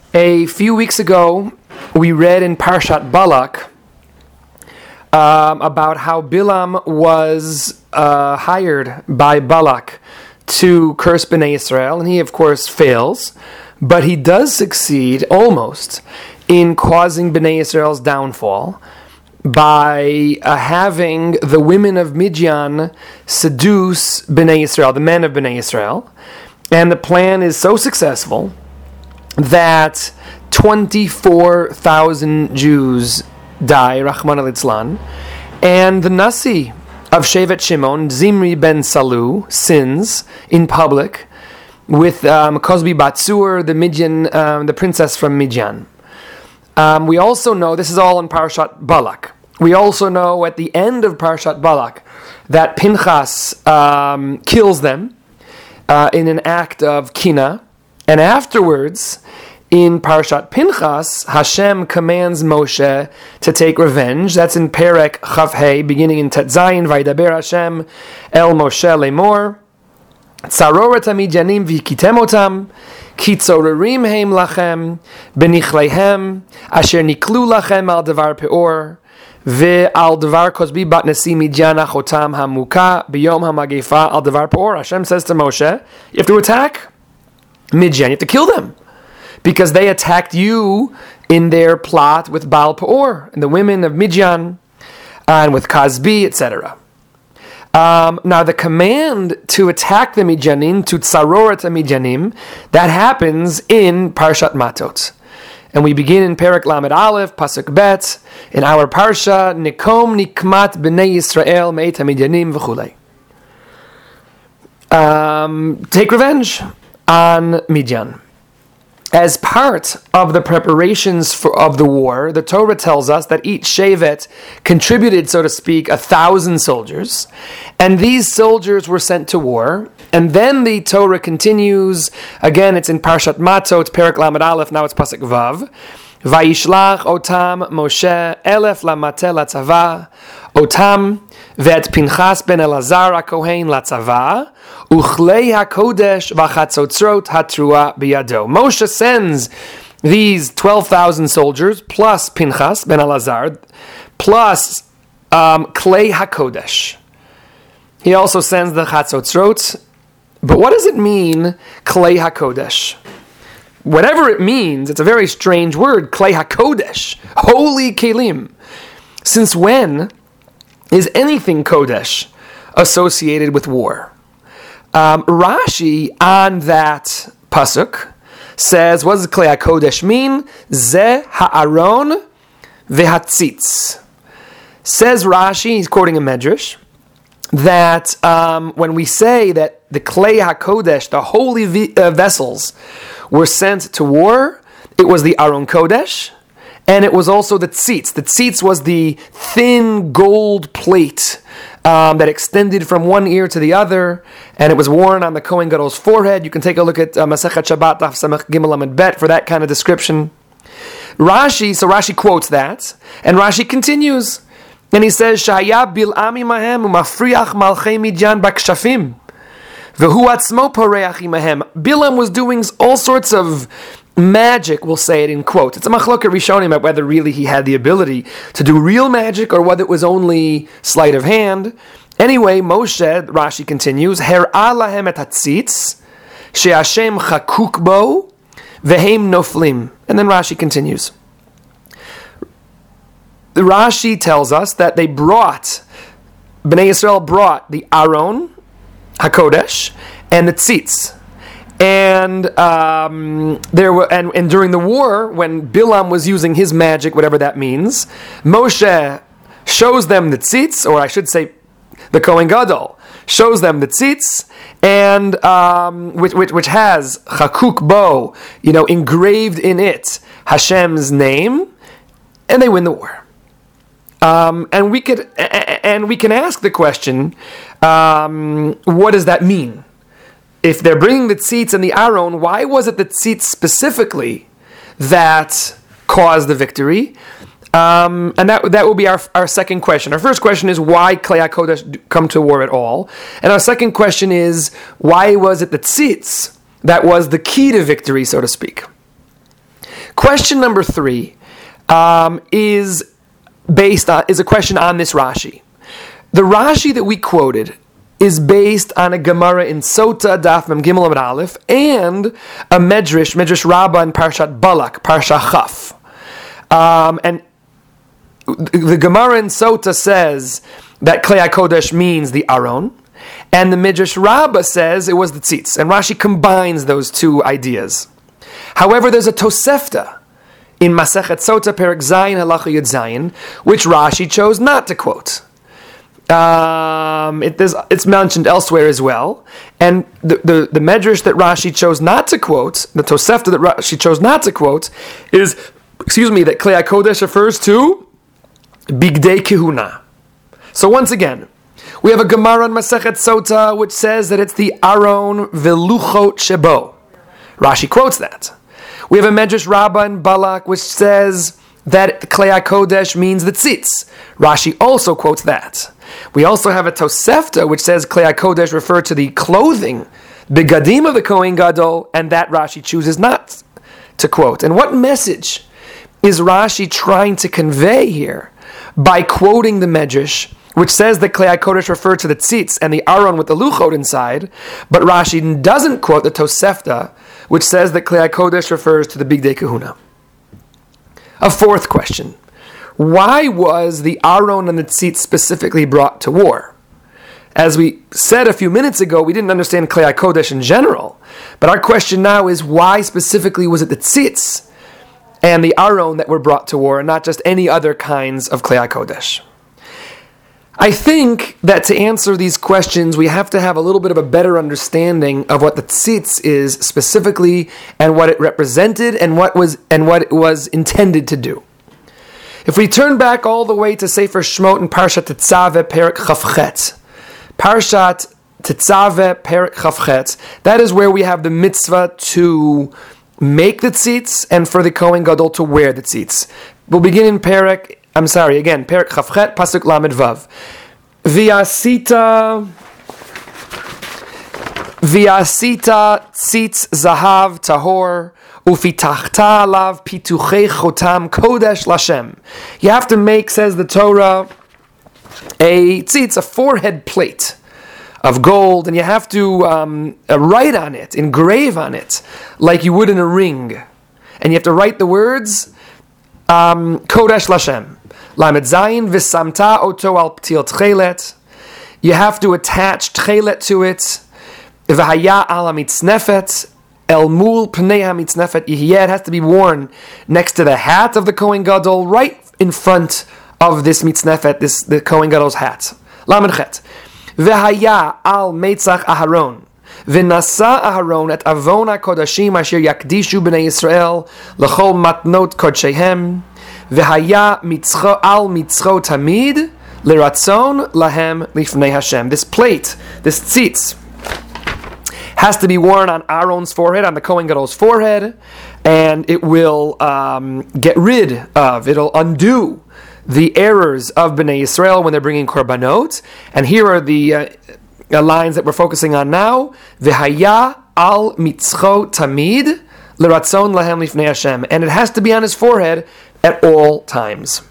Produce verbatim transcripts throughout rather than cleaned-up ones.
A few weeks ago, we read in Parshat Balak um, about how Bilam was uh, hired by Balak to curse Bnei Israel, and he, of course, fails, but he does succeed almost in causing Bnei Israel's downfall by uh, having the women of Midian seduce Bnei Israel, the men of Bnei Israel, and the plan is so successful that twenty-four thousand Jews die, Rahman al-Itzlan, and the Nasi of Shevet Shimon, Zimri ben Salu, sins in public with um, Kozbi Batsur, the Midian, um, the princess from Midian. Um, we also know, this is all in Parshat Balak, we also know at the end of Parshat Balak that Pinchas um, kills them uh, in an act of kina, and afterwards, in Parshat Pinchas, Hashem commands Moshe to take revenge. That's in Perek Chavhei, beginning in Tet Zayin, Vaydaber Hashem El Moshe Lemor, Tzaroret HaMidyanim v'hikitem otam, ki tzorerim heim lachem, benichleihem, asher niklu lachem al devar peor, ve'al devar kozbi bat nesi midyan achotam hamuka, b'yom hamagefa al devar peor. Hashem says to Moshe, you have to attack Midian, you have to kill them, because they attacked you in their plot with Baal Peor and the women of Midian, and with Kazbi, et cetera. Um, now, the command to attack the Midyanim, to tzaroret Midyanim, that happens in Parshat Matot. And we begin in Perek Lamed Aleph, Pasuk Bet, in our Parsha, Nikom Nikmat B'nei Yisrael Meit HaMidyanim V'chulei. Um, take revenge on Midian. As part of the preparations for, of the war, the Torah tells us that each Shevet contributed, so to speak, a thousand soldiers, and these soldiers were sent to war. And then the Torah continues, again it's in Parshat Matot, Perek Lamed Aleph, now it's Pasuk Vav, Vayishlach otam Moshe elef lamate latzava, otam ve'et Pinchas ben Elazar HaKohen latzava, uchlei HaKodesh v'chatzotzrot hatrua biyado. Moshe sends these twelve thousand soldiers, plus Pinchas ben Elazar, plus um, klei HaKodesh. He also sends the chatzotzrot. But what does it mean, klei HaKodesh? Whatever it means, it's a very strange word, klei HaKodesh, holy kelim. Since when is anything Kodesh associated with war? Um, Rashi, on that pasuk, says, what does klei HaKodesh mean? Ze ha'aron ve'hatzitz. Says Rashi, he's quoting a medrash, that um, when we say that the klei HaKodesh, the holy v- uh, vessels, were sent to war, it was the Aron Kodesh, and it was also the tzitz. The tzitz was the thin gold plate um, that extended from one ear to the other, and it was worn on the Kohen Gadol's forehead. You can take a look at uh, Masechet Shabbat, Daf Samech Gimel Amud Bet, for that kind of description. Rashi, so Rashi quotes that, and Rashi continues, and he says, Shaya Bil'am imahem umafriach malchei Midyan bakshafim. Bilam was doing all sorts of magic, we'll say it in quotes. It's a machloket rishonim about whether really he had the ability to do real magic or whether it was only sleight of hand. Anyway, Moshe, Rashi continues, Her'a lahem et hatzitz, she'ashem chakuk bo, vehem noflim. And then Rashi continues. Rashi tells us that they brought, Bnei Yisrael brought the Aron HaKodesh and the tzitz, and um, there were, and, and during the war, when Bilam was using his magic, whatever that means, Moshe shows them the tzitz, or I should say, the Kohen Gadol shows them the tzitz, and um, which, which which has chakuk bo, you know, engraved in it Hashem's name, and they win the war. Um, and we could, and we can ask the question, um, what does that mean? If they're bringing the tzitz and the Aron, why was it the tzitz specifically that caused the victory? Um, and that that will be our our second question. Our first question is, why Klei HaKodesh come to war at all? And our second question is, why was it the tzitz that was the key to victory, so to speak? Question number three um, is based on is a question on this Rashi. The Rashi that we quoted is based on a Gemara in Sota, Daf Mem Gimel Amud Aleph, and a Medrash, Medrash Rabbah in Parshat Balak, Parsha Chaf. Um, and the Gemara in Sota says that Klei HaKodesh means the Aron, and the Midrash Rabbah says it was the Tzitz. And Rashi combines those two ideas. However, there's a Tosefta in Masechet Sota, Perek Zayin, Halacha Yud Zayin, which Rashi chose not to quote. Um, it, it's mentioned elsewhere as well. And the, the, the Medrash that Rashi chose not to quote, the Tosefta that Rashi chose not to quote, is, excuse me, that Klei HaKodesh refers to Bigdei Kehuna. So once again, we have a Gemara in Masechet Sota which says that it's the Aron Veluchot Shebo. Rashi quotes that. We have a Medrash Rabbah in Balak which says that Klei HaKodesh means the Tzitz. Rashi also quotes that. We also have a Tosefta which says Klei HaKodesh referred to the clothing, Begadim of the Kohen Gadol, and that Rashi chooses not to quote. And what message is Rashi trying to convey here by quoting the Medrash, which says that Klei HaKodesh referred to the Tzitz and the Aron with the Luchot inside, but Rashi doesn't quote the Tosefta, which says that Klei HaKodesh refers to the Bigdei Kehuna? A fourth question. Why was the Aron and the Tzitz specifically brought to war? As we said a few minutes ago, we didn't understand Klei HaKodesh in general, but our question now is why specifically was it the Tzitz and the Aron that were brought to war and not just any other kinds of Klei HaKodesh? I think that to answer these questions, we have to have a little bit of a better understanding of what the Tzitz is specifically and what it represented and what was and what it was intended to do. If we turn back all the way to Sefer Shmot and Parshat Tetzaveh, Perek Chavchet, Parshat Tetzaveh, Perek Chavchet, that is where we have the mitzvah to make the tzitz and for the Kohen Gadol to wear the tzitz. We'll begin in Perek, I'm sorry, again, Perek Chavchet, Pasuk Lamed Vav. V'yasita, V'yasita tzitz zahav tahor, Ufitachta alav pituchei chotam kodesh lashem. You have to make, says the Torah, a tzitz, a forehead plate of gold, and you have to um, write on it, engrave on it, like you would in a ring. And you have to write the words, um, kodesh lashem. Lamed zayin v'samta oto al ptil tchelet. You have to attach tchelet to it. V'haya ala mitznefet. El mul pnei hamitznefet yihyeh. It has to be worn next to the hat of the Kohen Gadol, right in front of this mitznefet, this the Kohen Gadol's hat. Lamed chet. V'haya al meitzach Aharon. V'nasa Aharon et avon hakodashim asher yakdishu b'nei Yisrael l'chol matnot kodshehem. V'haya mitzcho al mitzcho tamid l'ratzon lahem lifnei Hashem. This plate, this tzitz, has to be worn on Aaron's forehead, on the Kohen Gadol's forehead, and it will um, get rid of, it'll undo the errors of Bnei Yisrael when they're bringing korbanot. And here are the uh, uh, lines that we're focusing on now. V'haya al mitzcho tamid l'ratzon lahem lifnei Hashem. And it has to be on his forehead at all times.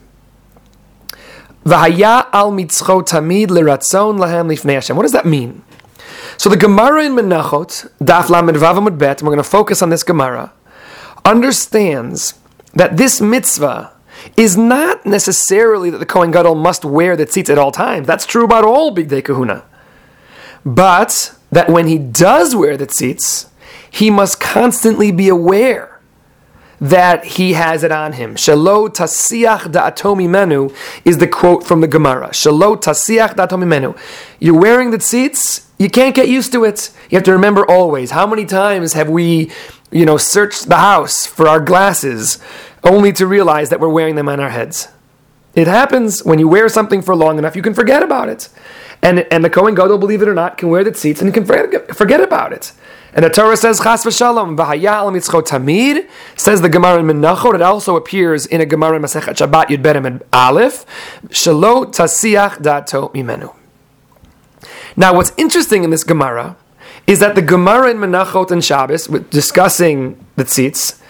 V'haya al mitzcho tamid l'ratzon lahem lifnei Hashem. What does that mean? So the Gemara in Menachot, Daf Lamed Vav Amud Bet, and we're going to focus on this Gemara, understands that this mitzvah is not necessarily that the Kohen Gadol must wear the tzitz at all times. That's true about all Bigdei Kehuna. But that when he does wear the tzitz, he must constantly be aware that he has it on him. Shelo tasiach da'ato mimenu is the quote from the Gemara. Shelo tasiach da'ato mimenu. You're wearing the tzitz, you can't get used to it. You have to remember always. How many times have we, you know, searched the house for our glasses only to realize that we're wearing them on our heads? It happens when you wear something for long enough, you can forget about it. And and the Kohen Gadol, believe it or not, can wear the tzitz and can forget, forget about it. And the Torah says, Chas v'shalom, v'haya al mitzcho tamid, says the Gemara in Menachot. It also appears in a Gemara in Masechet Shabbat Yud Bet Amud Aleph, Shelo tasiach da'ato mimenu. Now, what's interesting in this Gemara is that the Gemara in Menachot and Shabbos, discussing the tzitz,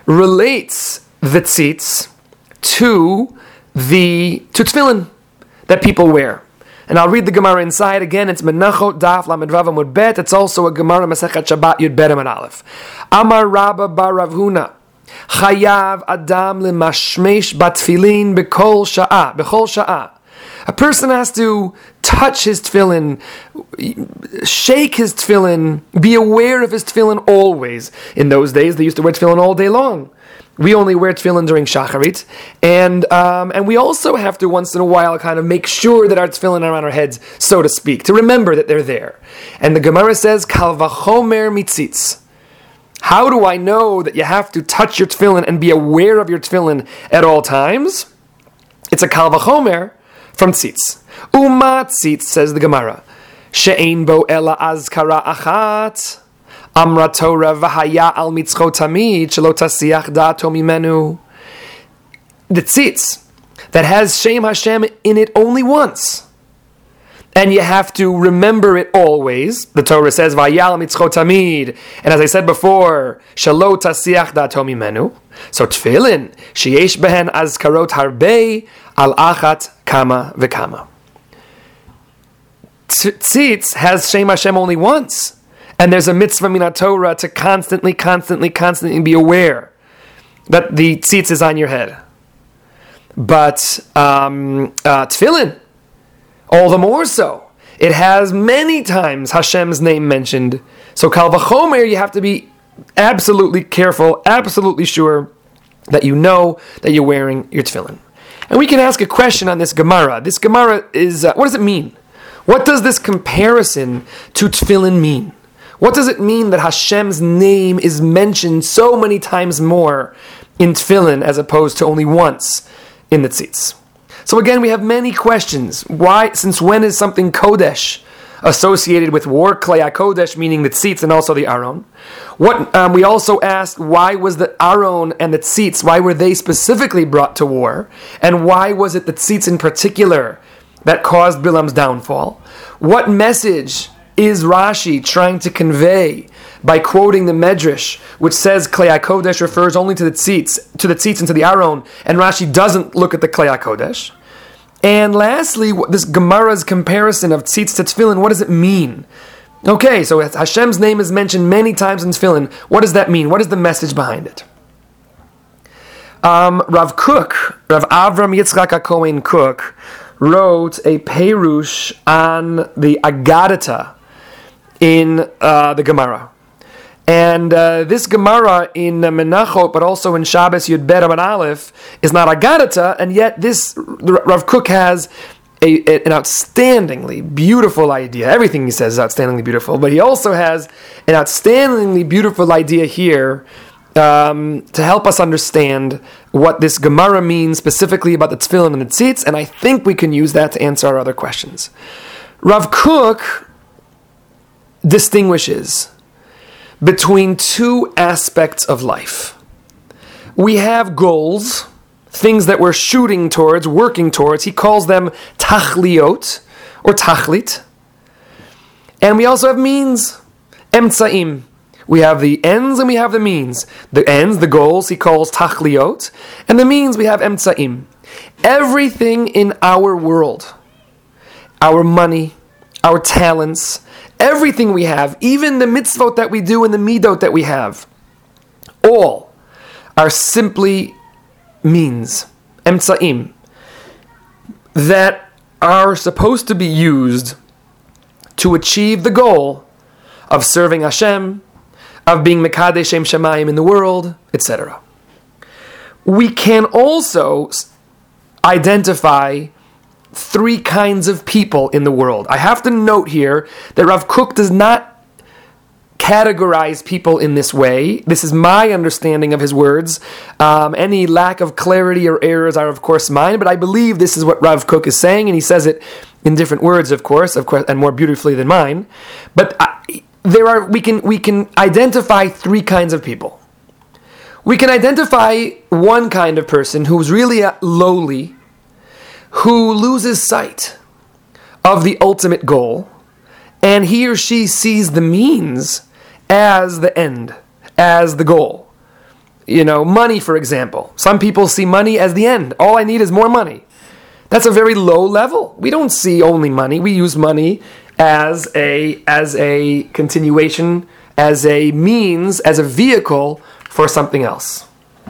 relates the tzitz to the to tefillin that people wear. And I'll read the Gemara inside again. It's Menachot Daf Lamed Vav Amud Bet. It's also a Gemara Masechet Shabbat Yud Bet Amud Aleph. Amar Rabba Bar Rav Huna Chayav Adam Lemashmesh Batfilin B'Kol Sha'ah B'Kol Sha'ah. A person has to touch his tefillin, shake his tefillin, be aware of his tefillin always. In those days, they used to wear tefillin all day long. We only wear tefillin during shacharit, and um, and we also have to once in a while kind of make sure that our tefillin are on our heads, so to speak, to remember that they're there. And the Gemara says, Kal vachomer mitzitz. How do I know that you have to touch your tefillin and be aware of your tefillin at all times? It's a kal vachomer from tzitz. Uma tzitz, says the Gemara, she'ein bo ela azkara achat. Amra Torah v'haya al mitzchot tamid shelo tasiach da'ato mimenu. The tzitz that has Shem Hashem in it only once, and you have to remember it always. The Torah says v'haya al mitzchot tamid, and as I said before, shelo tasiach da'ato mimenu. So tefillin sheyesh behen azkarot harbei al achat kama v'kama. Tzitz has Shem Hashem only once. And there's a mitzvah min Torah to constantly, constantly, constantly be aware that the tzitz is on your head. But um, uh, tefillin, all the more so. It has many times Hashem's name mentioned. So kal vachomer, you have to be absolutely careful, absolutely sure that you know that you're wearing your tefillin. And we can ask a question on this Gemara. This Gemara is, uh, what does it mean? What does this comparison to tefillin mean? What does it mean that Hashem's name is mentioned so many times more in tefillin as opposed to only once in the tzitz? So again, we have many questions. Why, since when is something kodesh associated with war? Klei HaKodesh, meaning the tzitz and also the aron. What um, we also asked, why was the aron and the tzitz, why were they specifically brought to war? And why was it the tzitz in particular that caused Bilam's downfall? What message is Rashi trying to convey by quoting the Medrash, which says Klei HaKodesh refers only to the tzitz, to the tzitz and to the aron, and Rashi doesn't look at the Klei HaKodesh? And lastly, this Gemara's comparison of tzitz to tefillin, what does it mean? Okay, so Hashem's name is mentioned many times in tefillin. What does that mean? What is the message behind it? Um, Rav Kook, Rav Avram Yitzchak HaKohen Kook, wrote a perush on the Agadata in uh, the Gemara. And uh, this Gemara in uh, Menachot, but also in Shabbos Yud Bet Amud Aleph, is not Agadata, and yet this Rav Kook has a, a, an outstandingly beautiful idea. Everything he says is outstandingly beautiful, but he also has an outstandingly beautiful idea here um, to help us understand what this Gemara means specifically about the tefillin and the tzitz, and I think we can use that to answer our other questions. Rav Kook distinguishes between two aspects of life. We have goals, things that we're shooting towards, working towards. He calls them tachliot or tachlit. And we also have means, emtsaim. We have the ends and we have the means. The ends, the goals, he calls tachliot, and the means we have emtsaim. Everything in our world, our money, our talents, everything we have, even the mitzvot that we do and the midot that we have, all are simply means, emtsaim, that are supposed to be used to achieve the goal of serving Hashem, of being Mekadesh Shem Shamayim in the world, et cetera. We can also identify three kinds of people in the world. I have to note here that Rav Kook does not categorize people in this way. This is my understanding of his words. Um, any lack of clarity or errors are, of course, mine, but I believe this is what Rav Kook is saying, and he says it in different words, of course, of course, and more beautifully than mine. But I, there are we can we can identify three kinds of people. We can identify one kind of person who's really lowly, who loses sight of the ultimate goal, and he or she sees the means as the end, as the goal. you know, money, for example. Some people see money as the end. All I need is more money. That's a very low level. We don't see only money. We use money as a as a continuation, as a means, as a vehicle for something else.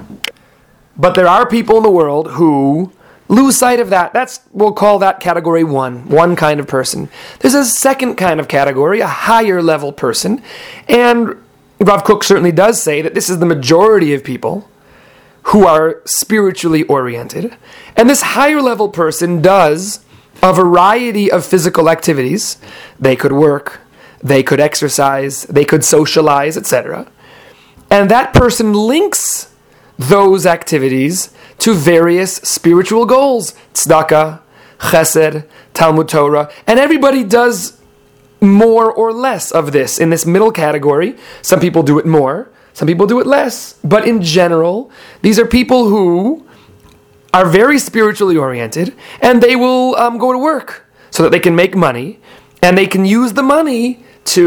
But there are people in the world who lose sight of that. That's, we'll call that category one, one kind of person. There's a second kind of category, a higher level person. And Rav Kook certainly does say that this is the majority of people who are spiritually oriented. And this higher level person does a variety of physical activities. They could work, they could exercise, they could socialize, et cetera. And that person links those activities to various spiritual goals. Tzedakah, Chesed, Talmud Torah. And everybody does more or less of this in this middle category. Some people do it more, some people do it less. But in general, these are people who are very spiritually oriented, and they will um, go to work so that they can make money, and they can use the money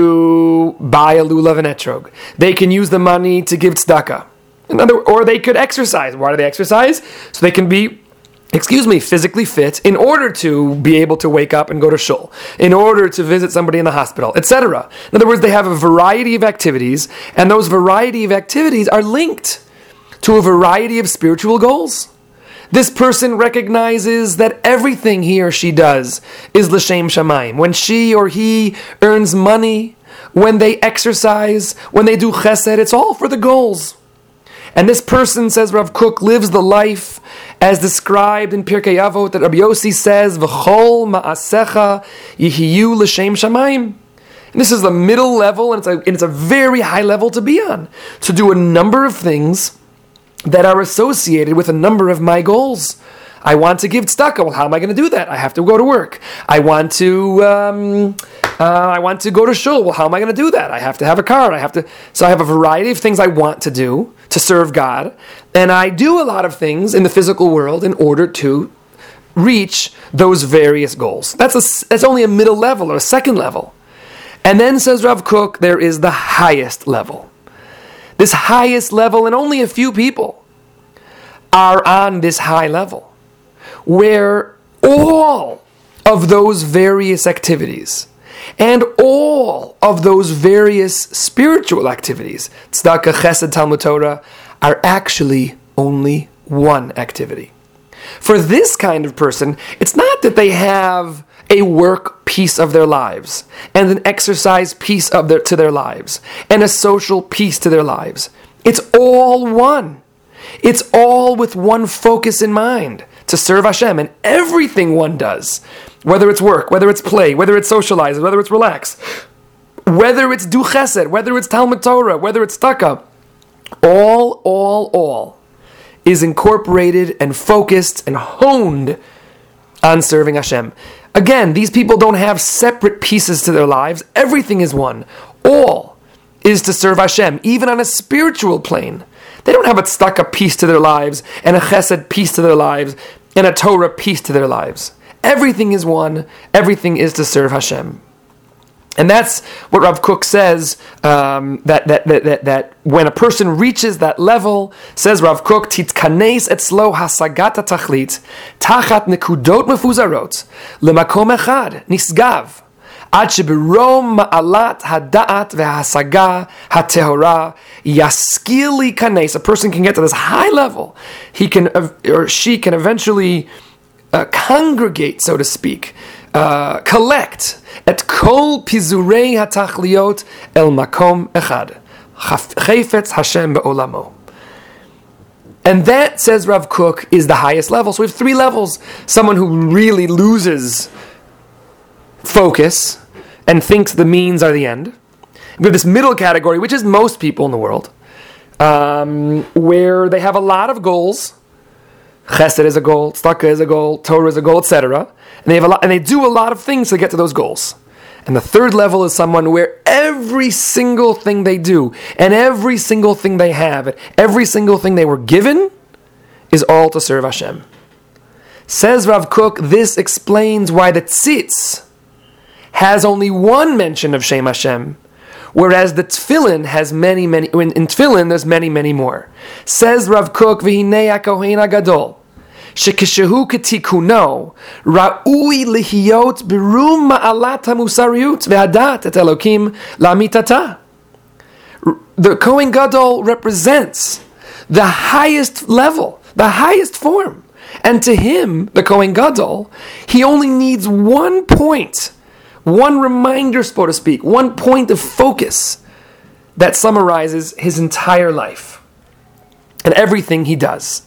to buy a lulav and etrog. They can use the money to give tzedakah. Another, or they could exercise. Why do they exercise? So they can be, excuse me, physically fit in order to be able to wake up and go to shul, in order to visit somebody in the hospital, et cetera. In other words, they have a variety of activities, and those variety of activities are linked to a variety of spiritual goals. This person recognizes that everything he or she does is l'shem shamayim. When she or he earns money, when they exercise, when they do chesed, it's all for the goals. And this person, says Rav Kook, lives the life as described in Pirkei Avot that Rabbi Yossi says, V'chol ma'asecha yihiyu l'shem shamayim. And this is the middle level, and it's, a, and it's a very high level to be on. To do a number of things that are associated with a number of my goals. I want to give tzedakah. Well, how am I going to do that? I have to go to work. I want to um, uh, I want to go to shul. Well, how am I going to do that? I have to have a car. I have to. So I have a variety of things I want to do to serve God, and I do a lot of things in the physical world in order to reach those various goals. That's a, that's only a middle level or a second level. And then, says Rav Kook, there is the highest level. This highest level, and only a few people are on this high level, where all of those various activities and all of those various spiritual activities, tzedakah, chesed, Talmud Torah, are actually only one activity. For this kind of person, it's not that they have a work piece of their lives, and an exercise piece of their to their lives, and a social piece to their lives. It's all one. It's all with one focus in mind, to serve Hashem, and everything one does, whether it's work, whether it's play, whether it's socialize, whether it's relax, whether it's do chesed, whether it's Talmud Torah, whether it's tzedakah, all, all, all is incorporated and focused and honed on serving Hashem. Again, these people don't have separate pieces to their lives. Everything is one. All is to serve Hashem, even on a spiritual plane. They don't have a tzedakah piece to their lives, and a chesed piece to their lives, and a Torah piece to their lives. Everything is one. Everything is to serve Hashem. And that's what Rav Kook says, um, that, that, that, that, that when a person reaches that level, says Rav Kook, Titkanes etzlo hasagat tachlit, tachat nekudot mefuzarot, lemakom echad, nisgav, ad sheberom ma'alat hada'at ve'hasaga hatehora, yaskili kanes. A person can get to this high level. He can, or she can eventually uh, congregate, so to speak, Uh, collect et kol pizurei hatachliot el makom echad chayfetz Hashem be'olamo. And that, says Rav Kook, is the highest level. So we have three levels. Someone who really loses focus and thinks the means are the end. We have this middle category, which is most people in the world, um, where they have a lot of goals. Chesed is a goal, tzedakah is a goal, Torah is a goal, et cetera. And they have a lot, and they do a lot of things to get to those goals. And the third level is someone where every single thing they do, and every single thing they have, and every single thing they were given, is all to serve Hashem. Says Rav Kook, this explains why the tzitz has only one mention of Shem Hashem, whereas the tefillin has many, many, in, in tefillin there's many, many more. Says Rav Kook, v'hinei hakohen hagadol, shekeshehu ketikuno, ra'ui lihiyot birum ma'alat hamusariut ve'hadat et Elokim la'mitata. The Kohen Gadol represents the highest level, the highest form. And to him, the Kohen Gadol, he only needs one point, one reminder, so to speak, one point of focus that summarizes his entire life and everything he does.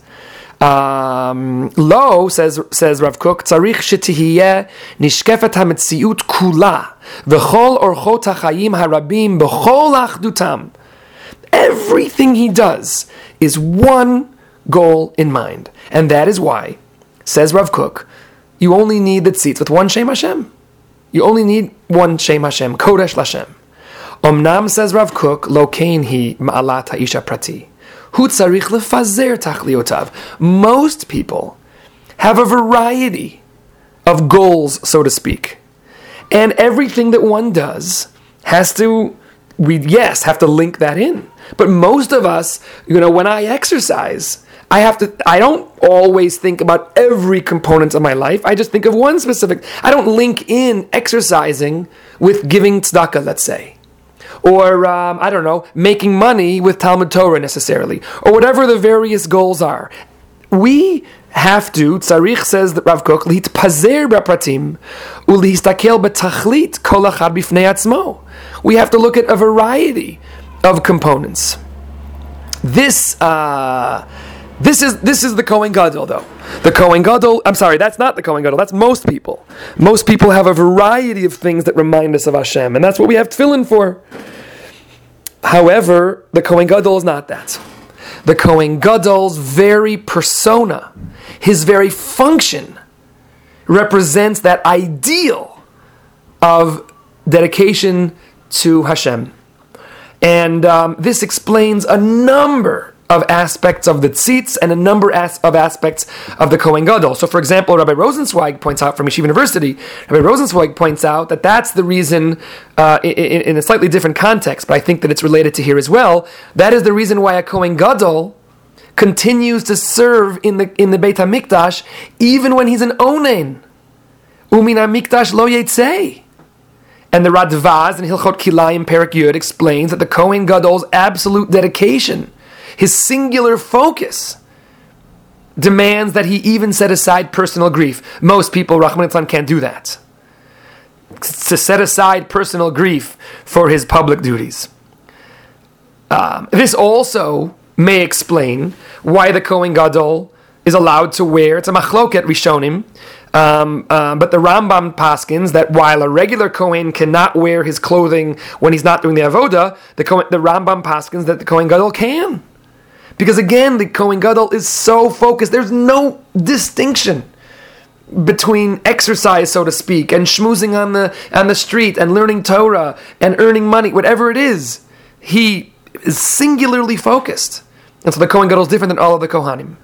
Um, Lo, says says Rav Kook, tzarich shetihiyeh nishkefet hametziut kula v'chol orchot hachayim harabim b'chol achdutam. Everything he does is one goal in mind. And that is why, says Rav Kook, you only need the tzitz with one Shem Hashem. You only need one Shem Hashem, Kodesh Lashem. Omnam, says Rav Kook, lo kein hi ma'alat ha'isha prati. Hu tzarich lefazer tachliotav. Most people have a variety of goals, so to speak. And everything that one does has to, we yes, have to link that in. But most of us, you know, when I exercise, I have to, I don't always think about every component of my life. I just think of one specific. I don't link in exercising with giving tzedakah, let's say. Or, um, I don't know, making money with Talmud Torah necessarily. Or whatever the various goals are. We have to, tzarich, says the Rav Kook, litpazer b'pratim ulihistakel b'tachlit kol achad b'fnei atzmo. We have to look at a variety of components. This, uh... This is this is the Kohen Gadol, though. The Kohen Gadol, I'm sorry, that's not the Kohen Gadol, that's most people. Most people have a variety of things that remind us of Hashem, and that's what we have tefillin for. However, the Kohen Gadol is not that. The Kohen Gadol's very persona, his very function, represents that ideal of dedication to Hashem. And um, this explains a number of aspects of the tzitz and a number as- of aspects of the Kohen Gadol. So, for example, Rabbi Rosenzweig points out from Yeshiva University, Rabbi Rosenzweig points out that that's the reason, uh, in, in a slightly different context, but I think that it's related to here as well, that is the reason why a Kohen Gadol continues to serve in the in the Beit HaMikdash even when he's an onen. Umin HaMikdash lo yetzei. And the Radvaz in Hilchot Kilayim Perek Yud explains that the Kohen Gadol's absolute dedication, his singular focus, demands that he even set aside personal grief. Most people, Rahman Islam, can't do that. To set aside personal grief for his public duties. Um, this also may explain why the Kohen Gadol is allowed to wear, it's a machloket Rishonim, um, um, but the Rambam paskins that while a regular Kohen cannot wear his clothing when he's not doing the avoda, the, Kohen, the Rambam paskins that the Kohen Gadol can. Because again, the Kohen Gadol is so focused. There's no distinction between exercise, so to speak, and schmoozing on the on the street, and learning Torah, and earning money, whatever it is. He is singularly focused. And so the Kohen Gadol is different than all of the Kohanim.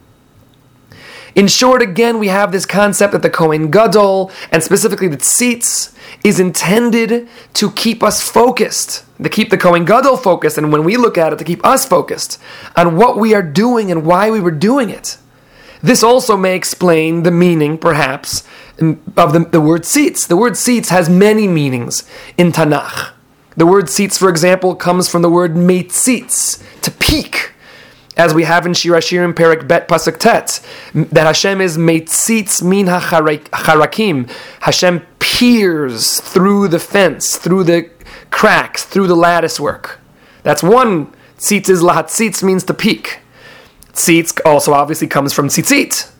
In short, again, we have this concept that the Kohen Gadol, and specifically the tzitz, is intended to keep us focused, to keep the Kohen Gadol focused, and when we look at it, to keep us focused on what we are doing and why we were doing it. This also may explain the meaning, perhaps, of the, the word tzitz. The word tzitz has many meanings in Tanakh. The word tzitz, for example, comes from the word meitzitz, to peak, as we have in Shir Hashirim Perek Bet Pasuk Tet, that Hashem is meitzitz min hacharakim. Hashem peers through the fence, through the cracks, through the lattice work. That's one. Tzitz is lahatzitz, means to peak. Tzitz also obviously comes from tzitzit,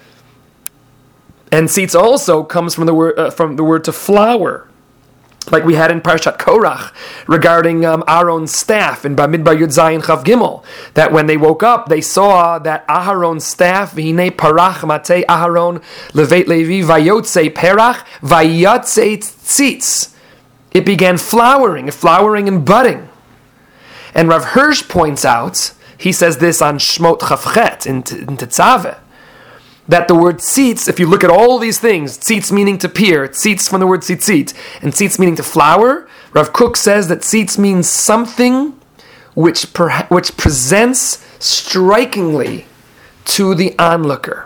and tzitz also comes from the word uh, from the word to flower, like we had in Parshat Korach regarding um, Aaron's staff in Bamidbar Yud Zayin Chav Gimel, that when they woke up, they saw that Aharon's staff, v'hinei parach matei Aharon levet Levi vayotze perach vayotze tzitz. It began flowering, flowering and budding. And Rav Hirsch points out, he says this on Shmot Chavchet in, in Tetzaveh, that the word tzitz, if you look at all these things, tzitz meaning to peer, tzitz from the word tzitzit, and tzitz meaning to flower, Rav Kook says that tzitz means something which per, which presents strikingly to the onlooker.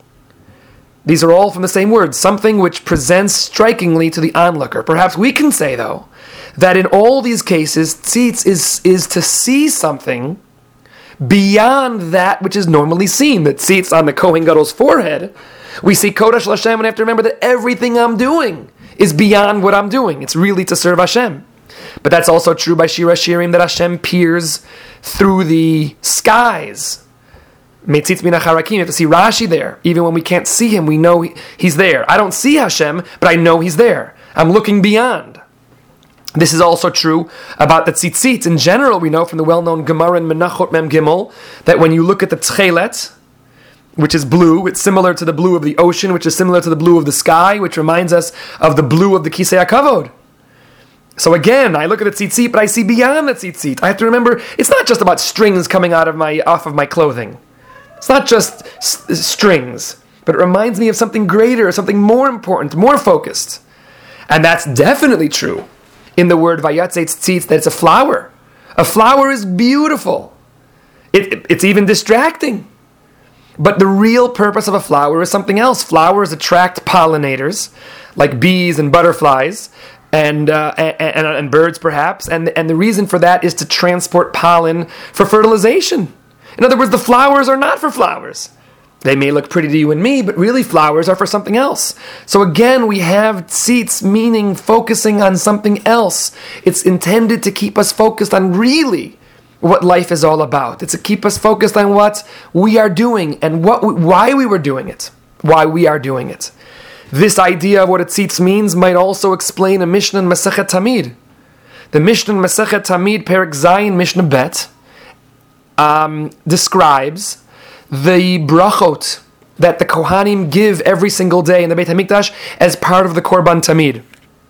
These are all from the same word, something which presents strikingly to the onlooker. Perhaps we can say, though, that in all these cases, tzitz is, is to see something beyond that which is normally seen. The tzitz on the Kohen Gadol's forehead, we see Kodesh L'Hashem, and I have to remember that everything I'm doing is beyond what I'm doing. It's really to serve Hashem. But that's also true by Shir HaShirim, that Hashem peers through the skies. Metzitz min hacharakim, you have to see Rashi there. Even when we can't see him, we know he, he's there. I don't see Hashem, but I know he's there. I'm looking beyond. This is also true about the tzitzit. In general, we know from the well-known Gemara in Menachot Mem Gimel that when you look at the tchelet, which is blue, it's similar to the blue of the ocean, which is similar to the blue of the sky, which reminds us of the blue of the Kisei HaKavod. So again, I look at the tzitzit, but I see beyond the tzitzit. I have to remember, it's not just about strings coming out of my off of my clothing. It's not just s- strings, but it reminds me of something greater, something more important, more focused. And that's definitely true in the word vayatzei tzitz, that it's a flower. A flower is beautiful. It, it, it's even distracting. But the real purpose of a flower is something else. Flowers attract pollinators, like bees and butterflies, and uh, and, and, and birds perhaps. And, and the reason for that is to transport pollen for fertilization. In other words, the flowers are not for flowers. They may look pretty to you and me, but really flowers are for something else. So again, we have tzitz, meaning focusing on something else. It's intended to keep us focused on really what life is all about. It's to keep us focused on what we are doing and what we, why we were doing it, why we are doing it. This idea of what a tzitz means might also explain a Mishnah in Masechet Tamid. The Mishnah in Masechet Tamid, Perek Zayin, Mishnah Bet, um, describes the brachot that the Kohanim give every single day in the Beit HaMikdash as part of the Korban Tamid.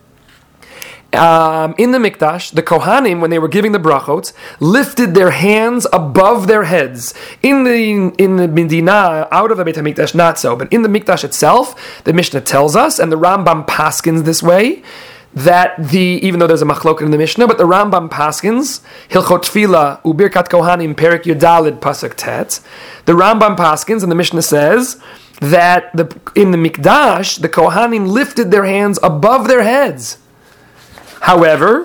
Um, in the Mikdash, the Kohanim, when they were giving the brachot, lifted their hands above their heads. In the in the Medina, out of the Beit HaMikdash, not so. But in the Mikdash itself, the Mishnah tells us, and the Rambam paskins this way, that the, even though there's a machloket in the Mishnah, but the Rambam paskins, Hilchot Tefillah, Ubirkat Kohanim, Perek Yudalid, Pasuk Tet, the Rambam paskins, and the Mishnah says, that the, in the Mikdash, the Kohanim lifted their hands above their heads. However,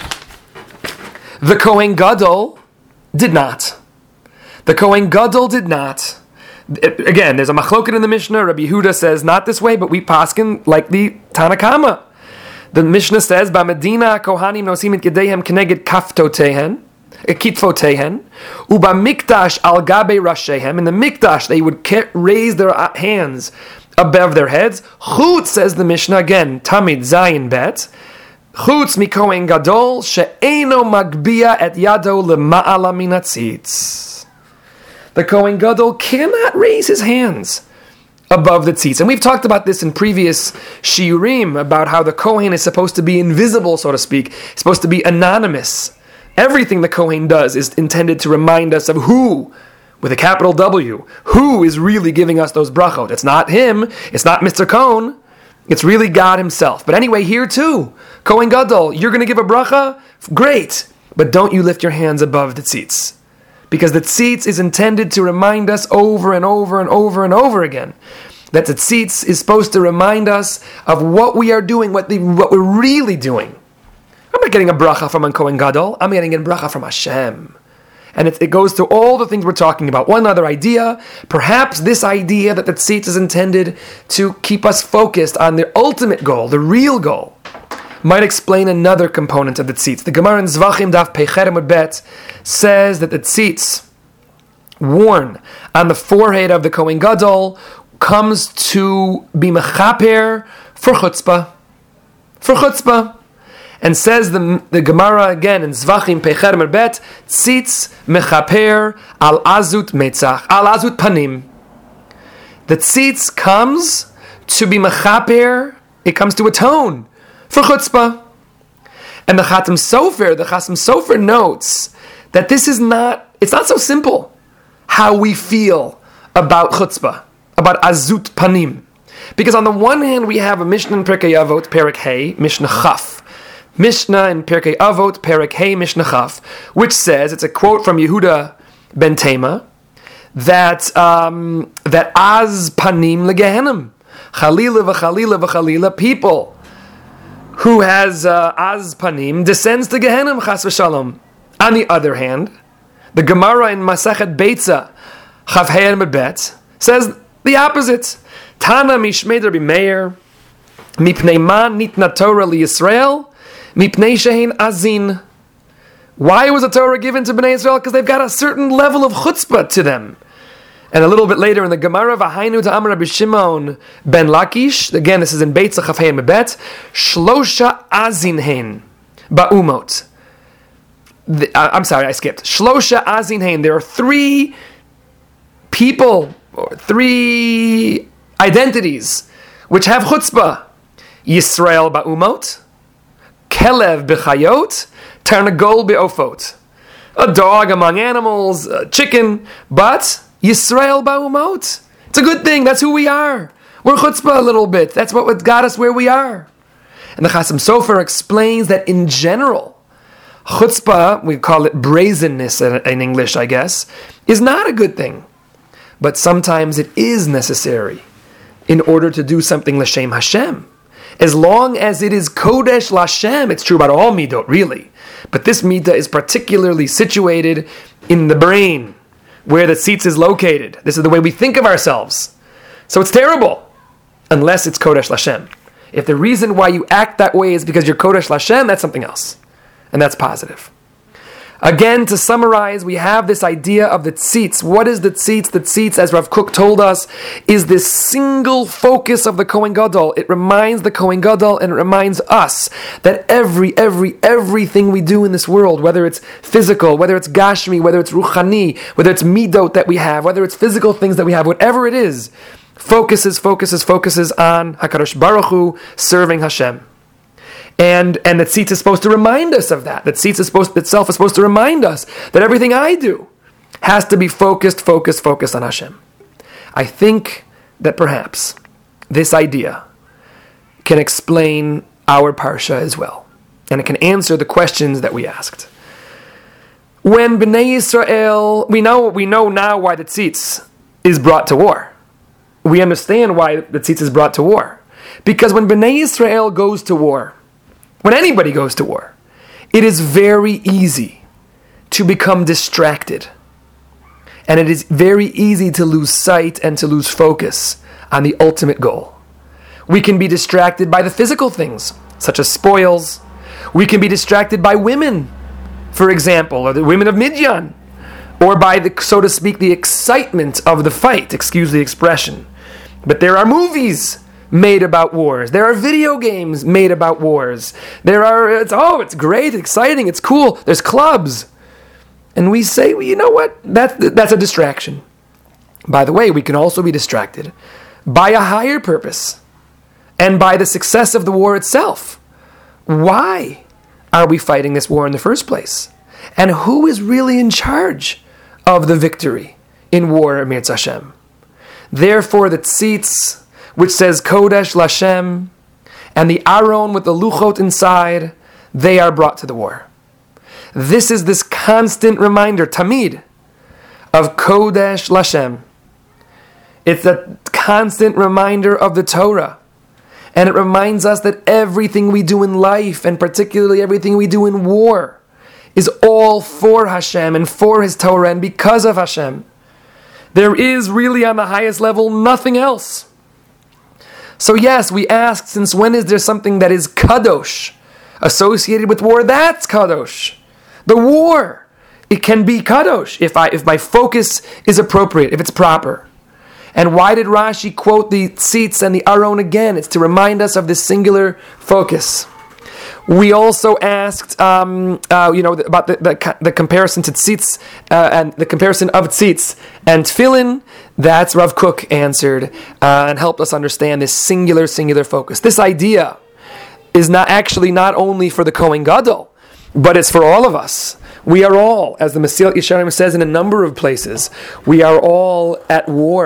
the Kohen Gadol did not. The Kohen Gadol did not. It, again, there's a machloket in the Mishnah. Rabbi Yehuda says not this way, but we paskin like the Tanakama. The Mishnah says, "B'Medina Kohanim nosim et yedehem keneged kaftotehen, kitfotehen, uba mikdash al gabe rashehem." In the mikdash, they would raise their hands above their heads. Chutz, says the Mishnah again, Tamid Zayin Bet. Chutz mi Kohen Gadol she'eno magbia et yado lema'ala min hatzitz. The Kohen Gadol cannot raise his hands above the tzitz. And we've talked about this in previous shiurim, about how the Kohen is supposed to be invisible, so to speak, supposed to be anonymous. Everything the Kohen does is intended to remind us of who, with a capital W, who is really giving us those brachot. It's not him, it's not Mister Cohen, it's really God himself. But anyway, here too, Kohen Gadol, you're going to give a bracha? Great, but don't you lift your hands above the tzitz. Because the tzitz is intended to remind us over and over and over and over again that the tzitz is supposed to remind us of what we are doing, what, the, what we're really doing. I'm not getting a bracha from a Kohen Gadol, I'm getting a bracha from Hashem. And it, it goes to all the things we're talking about. One other idea, perhaps this idea that the tzitz is intended to keep us focused on the ultimate goal, the real goal, might explain another component of the tzitz. The Gemara in Zvachim Daf Peicher Amud Bet says that the tzitz worn on the forehead of the Kohen Gadol comes to be mechaper for chutzpah. For chutzpah. And says the, the Gemara again in Zvachim Peicher Amud Bet, tzitz mechaper al azut metzach, al azut panim. The tzitz comes to be mechaper, it comes to atone for chutzpah. And the Chatam Sofer, the Chatam Sofer notes that this is not, it's not so simple how we feel about chutzpah, about azut panim. Because on the one hand, we have a Mishnah in Pirkei Avot, Perek Hey, Mishnah Chaf, Mishnah in Pirkei Avot, Perek Hey Mishnah Chaf, which says, it's a quote from Yehuda ben Tema, that um, that az panim legehenim, chalila v'chalila v'chalila, people who has uh, az panim descends to Gehenim, chas v'shalom. On the other hand, the Gemara in Masachet Beitza, Chav Hey Mebet, says the opposite. Tana mishmei Rabbi Meir, mipnei man nitna Torah liyisrael, mipnei shehin azin. Why was the Torah given to Bnei Israel? Because they've got a certain level of chutzpah to them. And a little bit later in the Gemara, V'hainu ta'amar Rabbi Shimon ben Lakish, again this is in Beitza Chav Hey Mebet, shlosha azin hein ba'umot. The, uh, I'm sorry, I skipped. Shlosha azin hein. There are three people, or three identities, which have chutzpah. Yisrael ba'umot, Kelev b'chayot, Tarnagol b'ofot. A dog among animals, a chicken, but Yisrael ba'umot. It's a good thing, that's who we are. We're chutzpah a little bit. That's what got us where we are. And the Chasam Sofer explains that in general, chutzpah, we call it brazenness in English, I guess, is not a good thing. But sometimes it is necessary in order to do something l'shem Hashem. As long as it is kodesh l'Hashem, it's true about all midot, really. But this midah is particularly situated in the brain, where the tzitz is located. This is the way we think of ourselves. So it's terrible, unless it's kodesh l'Hashem. If the reason why you act that way is because you're kodesh l'Hashem, that's something else. And that's positive. Again, to summarize, we have this idea of the tzitz. What is the tzitz? The tzitz, as Rav Kook told us, is this single focus of the Kohen Gadol. It reminds the Kohen Gadol and it reminds us that every, every, everything we do in this world, whether it's physical, whether it's gashmi, whether it's ruchani, whether it's midot that we have, whether it's physical things that we have, whatever it is, focuses, focuses, focuses on HaKadosh Baruch Hu, serving Hashem. And and the tzitz is supposed to remind us of that. The tzitz is supposed, itself is supposed to remind us that everything I do has to be focused, focused, focused on Hashem. I think that perhaps this idea can explain our parsha as well. And it can answer the questions that we asked. When Bnei Yisrael, we know, we know now why the tzitz is brought to war. We understand why the tzitz is brought to war. Because when Bnei Yisrael goes to war, when anybody goes to war, it is very easy to become distracted. And it is very easy to lose sight and to lose focus on the ultimate goal. We can be distracted by the physical things, such as spoils. We can be distracted by women, for example, or the women of Midian, or by, the, so to speak, the excitement of the fight, excuse the expression. But there are movies made about wars. There are video games made about wars. There are, it's, oh, it's great, exciting, it's cool. There's clubs. And we say, well, you know what? That, that's a distraction. By the way, we can also be distracted by a higher purpose and by the success of the war itself. Why are we fighting this war in the first place? And who is really in charge of the victory in war amidst Hashem? Therefore, the tzitz, which says Kodesh Lashem, and the Aron with the Luchot inside, they are brought to the war. This is this constant reminder, Tamid, of Kodesh Lashem. It's a constant reminder of the Torah. And it reminds us that everything we do in life, and particularly everything we do in war, is all for Hashem and for His Torah and because of Hashem. There is really on the highest level nothing else. So yes, we asked, since when is there something that is kadosh associated with war? That's kadosh. The war, it can be kadosh if I if my focus is appropriate, if it's proper. And why did Rashi quote the tzitz and the aron again? It's to remind us of this singular focus. We also asked, um, uh, you know, about the, the the comparison to tzitz uh, and the comparison of tzitz and tefillin. That's Rav Kook answered uh, and helped us understand this singular, singular focus. This idea is not actually not only for the Kohen Gadol, but it's for all of us. We are all, as the Mesilat Yesharim says in a number of places, we are all at war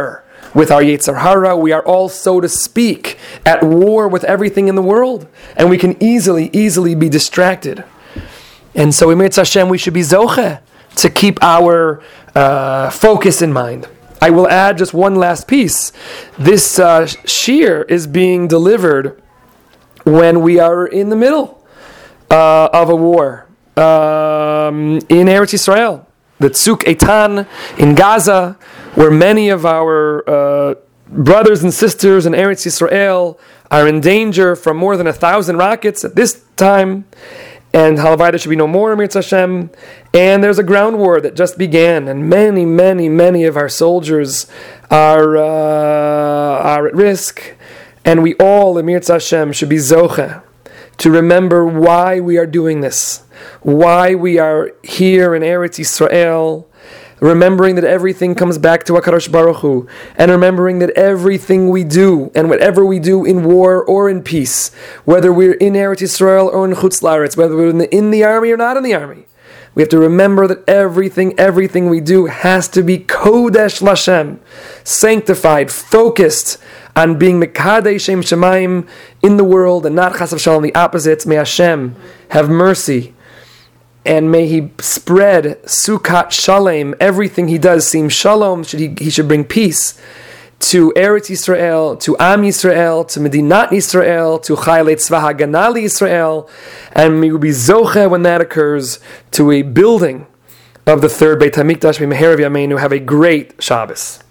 with our Yetzer Hara. We are all, so to speak, at war with everything in the world. And we can easily, easily be distracted. And so, Emetz Hashem, we should be zoche to keep our uh, focus in mind. I will add just one last piece. This uh, shir is being delivered when we are in the middle uh, of a war um, in Eretz Yisrael. The Tzuk Eitan in Gaza, where many of our uh, brothers and sisters in Eretz Yisrael are in danger from more than a thousand rockets at this time, and halavai there should be no more, Emetz Hashem. And there's a ground war that just began, and many, many, many of our soldiers are uh, are at risk, and we all, Emetz Hashem, should be zoche to remember why we are doing this, why we are here in Eretz Yisrael, remembering that everything comes back to HaKadosh Baruch Hu, and remembering that everything we do, and whatever we do in war or in peace, whether we're in Eretz Yisrael or in Chutz La'aretz, whether we're in the, in the army or not in the army, we have to remember that everything, everything we do has to be Kodesh Lashem, sanctified, focused on being Mekadei Shem Shemaim in the world, and not Chas v'Shalom the opposites. May Hashem have mercy, and may He spread Sukkot Shalom. Everything He does seems Shalom. Should he, he should bring peace to Eretz Yisrael, to Am Yisrael, to Medinat Yisrael, to Chayalei Tzva Haganah Yisrael, and we will be zoche when that occurs to a building of the third Beit HaMikdash. May Meher Yameinu have a great Shabbos.